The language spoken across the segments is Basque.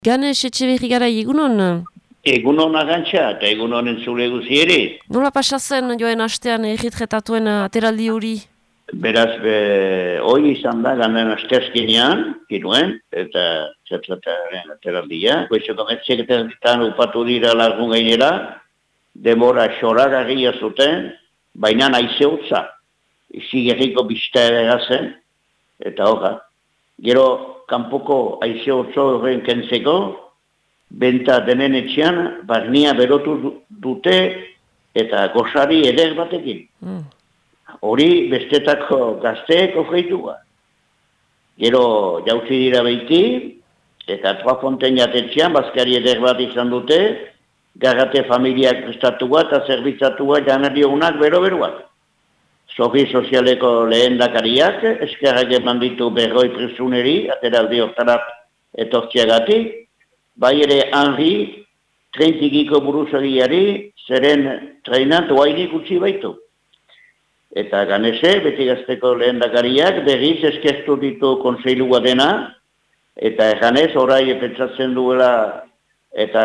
Ganes Etxeberri gara egunon? Egunon agantxa, eta egunon entzule guzi ere. Nola pasatzen joen astean erritretatuen ateraldi hori? Beraz, hoi izan da, ganden asteazkenean, giruen, eta zertzataren ateraldia. Goizeko metzeketan upatu dira lagun gainera, demora xoragarria zuten, baina naize hotza. Izi gerriko bizta ere zen, eta hoga. Gero, kanpoko aize hotzo horren kentzeko, benta denen etxean, barnia berotu dute eta gozari eder batekin. Hori bestetako gazteek ofreitua. Gero jautzi dira behiti, eta Trois Fontaine jatetxean, bazkari eder bat izan dute, garrate familiak prestatua eta zerbitzatua janariogunak bero-beruak. Sofi sozialeko lehen dakariak, eskerrak eman ditu berroi presuneri, ateraldi hortarat etortziagatik, bai ere Henri, trentikiko buruzagiari, zeren treinat oainik utzi baitu. Eta ganese, beti gazteko lehen dakariak, berriz eskertu ditu konseilua dena, eta ganez, orai pentsatzen duela, eta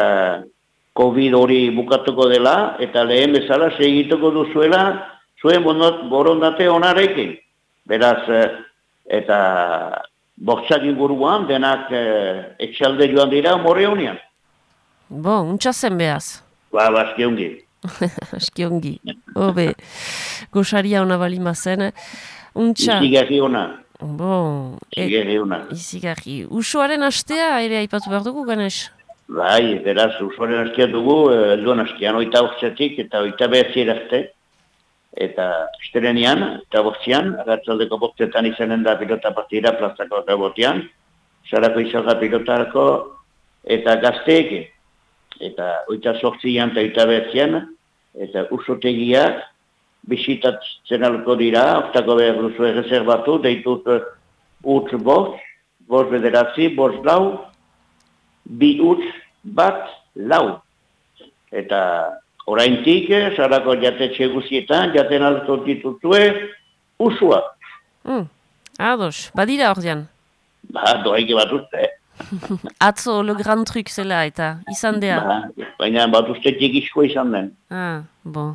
COVID hori bukatuko dela, eta lehen bezala segituko duzuela, zuen borondate onarekin. Beraz, eta bortzak inguruan, denak etxalde joan dira, morre honian. Bo, untsa zen behaz. Aski ongi. Aski ongi. Hobe, goxaria ona balima zen. Untsa. Izigarri ona. Bo. Izigarri ona. Izigarri. Usoaren astea ere aipatu behar dugu, Ganes? Bai, beraz, usoaren astea dugu, duan astean, oita hortzetik eta oita behatzi erazte. Eta esterenian, eta bortzian, agatzaldeko bortzetan izanen da pilota partida plazako eta bortzian, zarako izalga pilotarako eta gazteek, eta oita sortzian eta oita behatzian, eta usotegiak bisitatzen alko dira, oktako behar duzu errezerbatu, deitut utz bost, bost bederatzi, bost lau, bi utz bat lau. Eta oraintik, zarako jatetxe guzietan, jaten alto dituzue, usua. Ados, badira ordean? Doaike bat uste. Atzo le grand truk zela eta izan dea. Baina bat uste txikizko izan den. Bon.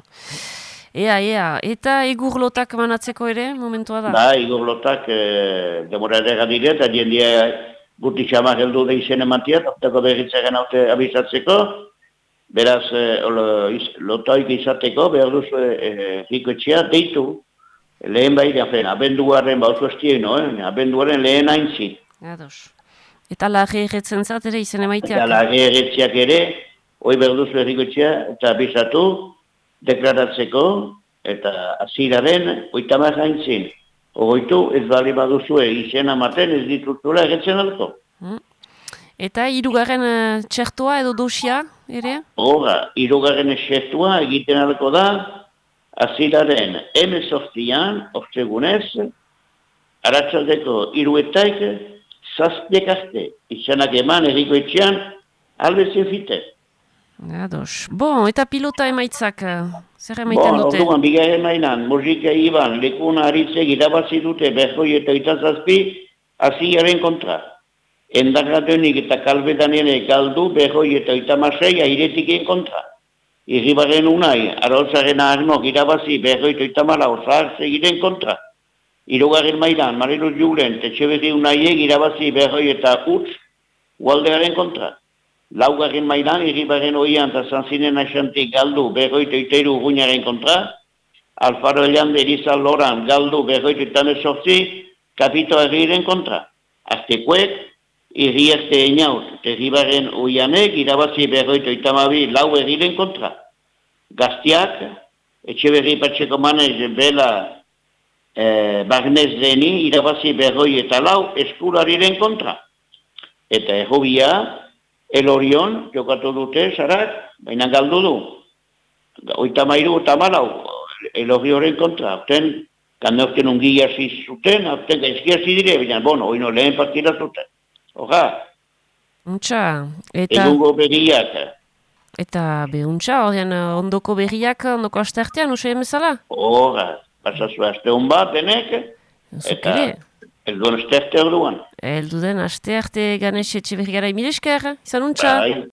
Ea, eta egurlotak manatzeko ere, momentua da? Egurlotak demora edera dire, eta jendia guti xama geldu da izen ematia, topteko berritzaren haute abizatzeko. Beraz, lotoik izateko, behar duzu rikoetxea, deitu, lehen baira fen, abenduaren bauzu estien, abenduaren lehen haintzin. Ados. Eta lage erretzen zat ere izen emaiteak? Eta lage erretziak ere, hoi behar duzu rikoetxea, eta bizatu, deklaratzeko, eta aziraren, oitamar haintzin. Ogoitu, ez bali baduzue izen amaten, ez dituzula erretzen alko. Eta hirugarren txertoa edo dosia ere? Hirugarren txertoa egiten alko da, azilaren emezortzian, ortegunez, aratzaldeko hiruetaik, zazpiek arte, izanak eman erriko etxean, albezen fite. Ados. Bon, eta pilota emaitzak, zer emaiten dute? Orduan, bigarren mailan, Mojika Iban, lekuna aritzek irabazi dute, berroi eta itazazpi, azilaren kontra. Endarratenik eta kalbetanene galdu, berroi eta oitamasei airetikien kontra. Irribaren unai, aroltzaren ahnok irabazi, berroi eta oitamala osar segiren kontra. Hirugarren mailan, Marilu Julen, Etxeberri unaiek irabazi, berroi eta utz, ualdearen kontra. Laugarren mailan, irribaren oian eta zanzinen asantik galdu, berroi eta oitairu guinaren kontra. Alfaro Eliande Erizal Loran galdu, berroi eta oitamesortzi, kapito herriren kontra. Aztekuek, irriazte einaut, terribaren oianek, irabazi berroito itamabi lau erriren kontra. Gaztiak, Etxeberri patxeko manez bela Barnez deni, irabazi berroi eta lau eskulariren kontra. Eta errobia, Elorion, jokatu dute, zarak, baina galdu du. Oitamairu eta malau, Elorioren kontra. Horten, kandeozten ungia zuten, horten gaizkiazi dire, baina, oino lehen partida zuten. Untxa, eta... Egungo berriak. Eta untxa, ondoko berriak, ondoko asteartean, usai emezala? Pasazua aste hon bat, denek, eta Elduen esterte orduan. Eldu den, aste arte Ganes Etxeberri gara, mil esker, izan untxa. Bai.